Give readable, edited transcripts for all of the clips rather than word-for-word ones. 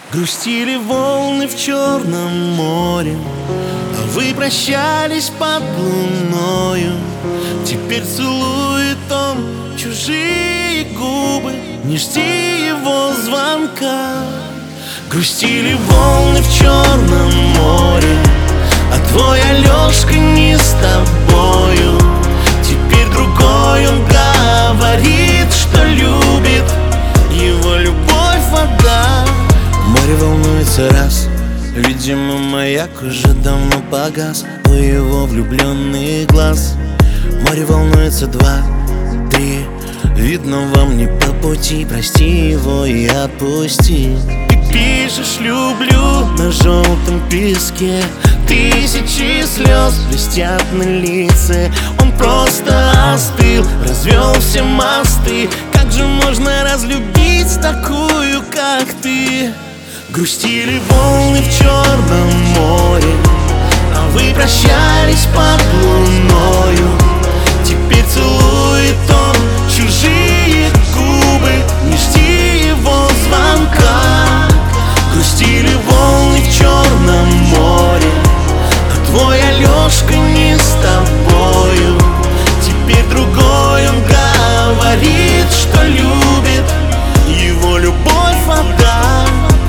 Грустили волны в Черном море, а вы прощались под луною. Теперь целует он чужие губы, не жди его звонка. Грустили волны в Черном море, а твой Алешка не с тобою. Теперь другой он говорит, что любит, его любовь вода. Море волнуется раз, видимо, маяк уже давно погас у его влюбленных глаз. Море волнуется два, три, видно вам не по пути, прости его и отпусти. Ты пишешь «люблю» на желтом песке, тысячи слез блестят на лице. Он просто остыл, развел все мосты. Как же можно разлюбить такую, как ты? Грустили волны в Черном море, а вы прощались под луною. Теперь целует он чужие губы, не жди его звонка. Грустили волны в Черном море, а твой Алешка не с тобою. Теперь другой он говорит, что любит, его любовь вода.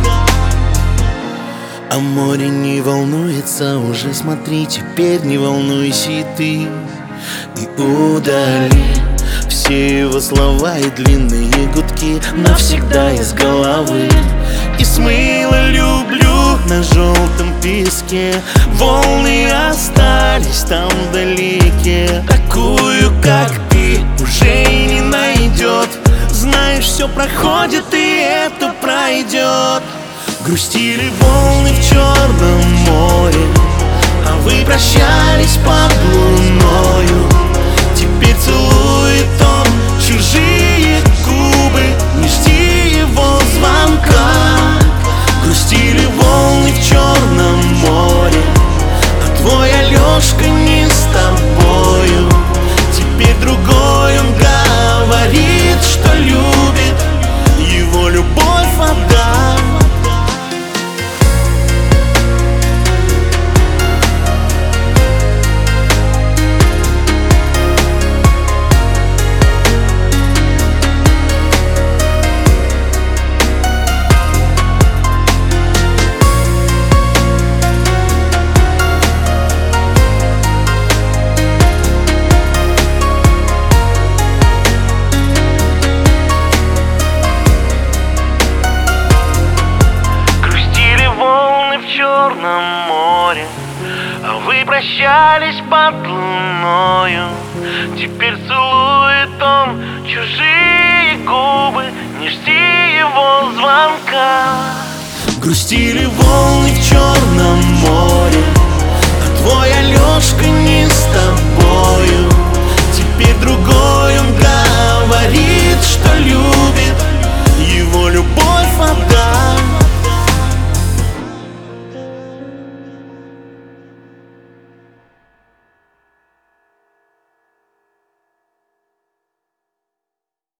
А море не волнуется уже, смотри, теперь не волнуйся и ты. И удали все его слова и длинные гудки навсегда из головы. И смыло «люблю» на желтом песке, волны остались там вдалеке. Такую, как ты, уже и не найдет. Знаешь, все проходит, и это пройдет. Грустили волны в Черном море, а вы прощались под луною. Теперь целует он чужие губы, не жди его звонка. Грустили волны в Черном море, а твой Алешка не с тобою. Теперь другой он говорит, что любит, его любовь вода. Море, а вы прощались под луною. Теперь целует он чужие губы, не жди его звонка. Грустили волны в Черном море,